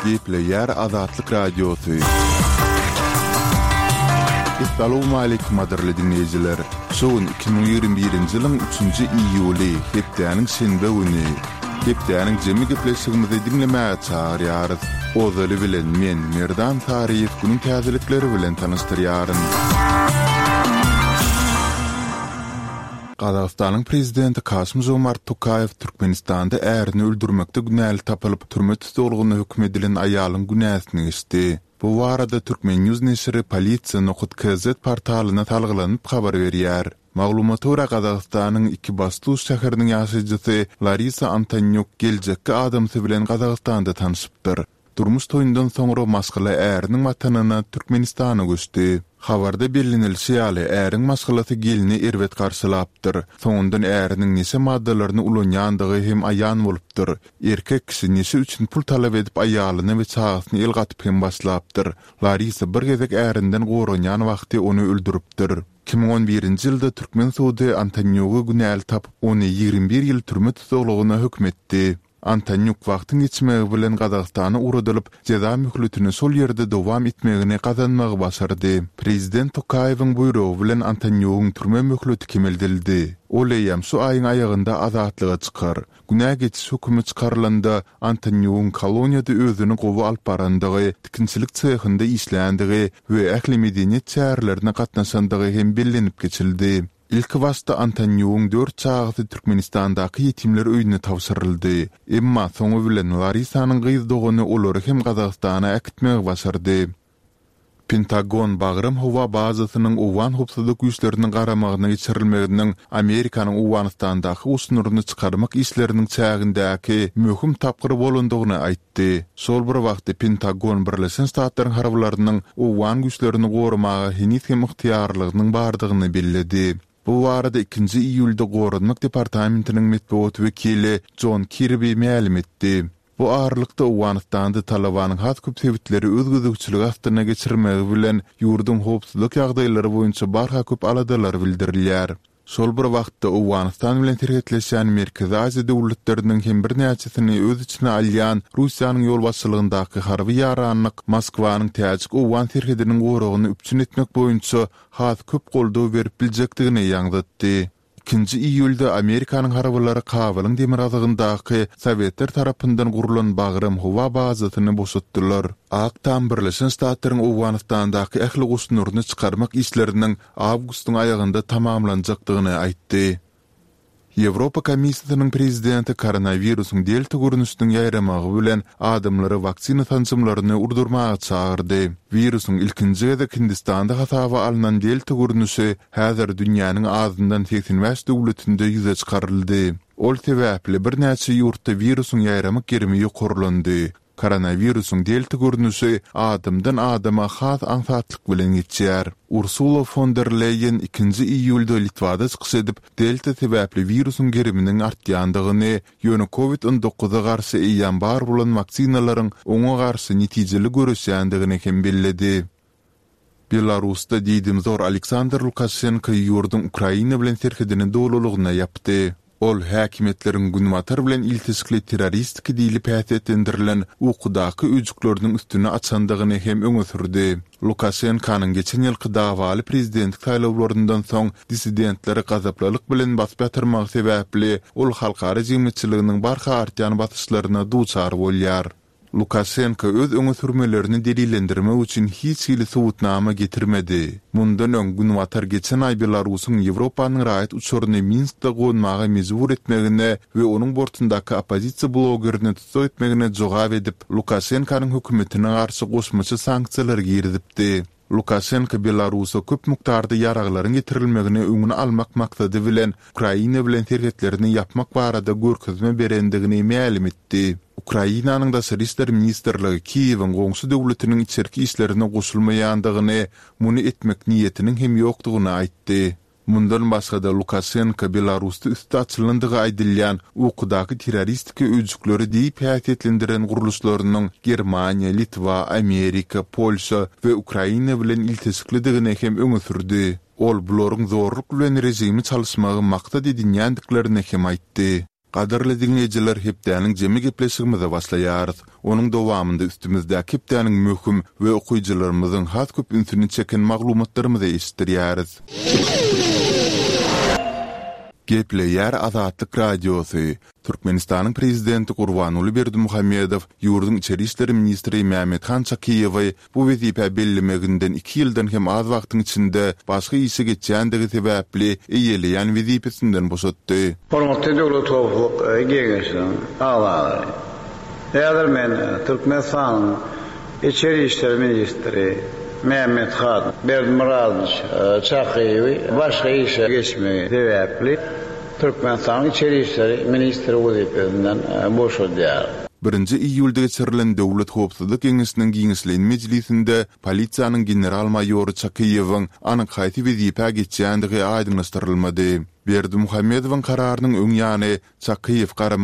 Gepleyer Azatlyk Radiosu. Assalamu alaykum adirli dinleyijiler. Şoň 2021-nji ýylyň 3-nji iýuly, hepdeniň şenbe güni. Hepdeniň jemi gepleşigimizi dinlemäge çağırýarys. Ozaly bilen men Merdan Tariýew günüň täzelikleri bilen tanystyryaryn. Qazaqstanyň prezidenti Kasym-Jomart Tokayew Türkmenistanda ärini öldürmekde günäli tapylyp türme tutulgyny hökm edilen aýalyň günäsini geçdi. Bu arada Türkmen News neşri polisiýa Nokut KZ portalyna talgylanyp habar berýär. Maglumata görä Qazaqstanyň Ekibastuz şäheriniň ýaşaýjysy Larisa Antonyuk geljekki adamsy bilen Qazaqstanda tanyşypdyr. Durmuş toýundan soňra maşgala äriniň watanyna Türkmenistana göçdi. Habarda bellenilýär ýaly äriň maşgalasy gelini erwet garşylapdyr. Soňundan äriniň näçe maddalaryny ulanýandygy hem aýan bolupdyr. Erkek kişi näçe üçin pul talap edip aýalyny we çağasyny elgatyp hem başlapdyr. Larisa bir gezek ärinden goranýan wagty onu öldüripdir. 2011-nji ýylda Türkmen sudy Antonyugy günäli tapyp onu 21 ýyl türme tutulgyna hökm etdi. Antonyuk wagtyň geçmegi bilen Qazaqstana uradylyp, jeza mühletini sol ýerde dowam etmegini kazanmagy başardy. Prezident Tokayewiň buýrugy bilen Antonyugyň türme mühleti kemeldildi. Oleyam şu aýyň aýagynda azatlyga çykar. Günä geçiş hökümi çykarylanda Antonyugyň koloniýada özüni gowy alyp barandygy, tikinçilik çyhynda işländiги we ähli medeniýet çäherlerine gatnaşandygy hem bellenip geçildi. İlk wasta Antonyugyň 4 çağatı Türkmenistandaky ýetimler öýüne tawşyryldy. Emma soňu bilen Larisanyň gyzdygyny olary hem Qazaqstana äkitmegi başardy. Pentagon Bagram howa bazasynyň uwan howpsuzlyk güýçleriniň garamagyna geçirilmeginiň Amerikanyň Uwanistandaky usnuryny çykarmak işleriniň çägindäki möhüm tapgyry bolandygyny aýtdy. Şol bir wagtda Pentagon Birleşen Ştatlaryň harbylarynyň uwan güýçlerini goramaga hinis hem ykhtiyarlygynyň bardygyny belledi. Bu arada 2-nji iýulda Gorunmak departamentiniň medeniýet wekili John Kirby ma'lum etdi. Bu aralykda Uwanistanda Talabanyň hat köp sebitleri öz gözükçüligi astyna geçirmegi bilen ýurdun howpsuzlyk ýagdaýlary boýunça barha köp aladalar bildirilýär. Şol bir wagtda Uwanistan bilen terhetleşen Merkezi Aziýa döwletleriniň hem bir näçesini öz içine alýan Russiýanyň ýol başçylygyndäki harby ýaranlyk Moskwanyň täjik Uwan terhetiniň goragyny üpçün etmek boýunça hat köp goldaw berip biljekdigini ýaňdatdy. 2-nji iýulda Amerikanyň harbalary Kabylyň demir azygyndaky Sowetler tarapyndan gurulan Bagram howa bazasyny boşatdylar. Aktam Birleşen Ştatlaryň Uwanistandaky ähli usnuryny çykarmak işleriniň awgustyň aýagynda tamamlanjakdygyny aýtdy. Ýewropa Komissiýasynyň prezidenti koronawirusyň delta görnüşiniň ýaýramagy bilen adamlary waksina tanjymlaryny urdurmaga çağırdy. Virusyň ilkinji gezek Hindistanda hasaby alynan delta görnüşi häzir dünýäniň azyndan 85 döwletinde ýüze çykaryldy. Ol sebäpli bir näçe ýurtda virusyň ýaýramak gerimi ýokurlandy. Koronawirusyň delta görnüşi adamdan adama has ansatlyk bilen geçýär. Ursula von der Leyen 2-nji iýulda Litvada çykyş edip, delta sebäpli virusyň geriminiň artýandygyny, ýöne COVID-19-a garşy eýan bar bolan vaksinalaryň oňa garşy netijeli görüşýändigini hem belledi. Belarusda diýdimzor Aleksandr Lukashenko ýurdun Ukraina bilen terhedini dowlulugyna ýapdy. Ol häkimetleriň günwatar bilen iltisikli terroristiki diýilip häsiýetlendirilen uqudaky üjükleriniň üstüne açandygyny hem öňe sürdi. Lukashenkonyň geçen ýylky dawaly prezidentlik saýlawlaryndan soň dissidentleri gazaplalyk bilen basıp ýatyrmagy sebäpli ol halkara jemgyýetçiliginiň barha artýan basyşlaryna duçar bolýar. Lukashenko öz öňe sürmelerini delillendirmek üçin hiç hili subutnama getirmedi. Mundan öň günwatar geçen ay Belarusyň Ýewropanyň raýat uçuryny Minskde gonmaga mejbur etmegine we onuň bortundaky opozisiýa blogerini tutsak etmegine jogap edip, Lukashenkonyň hökümetine garşy goşmaçy sanksiýalar girdipdi. Lukashenko Belarus'a köp mukdarda yaraglaryň getirilmegine öňüne almak maksady bilen Ukraina bilen terhetlerini yapmak barada görkezme berendigini ma'lum etdi. Ukrainanyň daşary işler ministrligi Kiýewiň goňşy döwletiniň içerki işlerine goşulmaýandygyny, muny etmek niýetiniň hem ýokdugyny aýtdy. Mundan başga da Lukashenko Belarusda üstü açylandygy aýdylýan uqudaky terroristiki öjükleri diýip häsiýetlendiren guruluşlarynyň Germaniýa, Litwa, Amerika, Polşa we Ukraina bilen iltisiklidigini hem öňe sürdi. Ol bularyň zorluk bilen rejimi çalyşmagy maksat edinýändiklerini hem aýtdy. Qadarly dinleyijiler hepdäniň jemi gepleşigimize başlaýarys. Onuň dowamynda üstümizde hepdäniň möhüm we okuyjylarymyzyň has köp ünsüni çeken maglumatlarymy eşitdirýäris. Gepleýär Azatlyk Radiosu. Türkmenistanyň prezidenti Gurbanuly Berdimuhammedow ýurduň içeri işleri ministri Mehmethan Çakiýewy bu wezipe bellemeginden 2 ýyldan hem az wagtyň içinde başga işe geçýändigi sebäpli eýeleýän wezipesinden boşatdy. Hormatly döwlet howluk geňeşiň agary. Häzir men Türkmenistanyň içeri işleri ministri Mehmethan Çakiýewy başga işe geçmegi sebäpli Türkmenistanyň içeri işleri ministri wezipesinden boşadýar. 1 iýulda geçirilen Döwlet Howpsuzlyk Geňeşiniň giňişleýän mejlisinde polisiýanyň general maýory Çakiýewiň anyk haýsy wezipe geçýändigi aýdynlaşdyrylmady. Berdimuhammedowyň kararynyň öňýany Çakiýew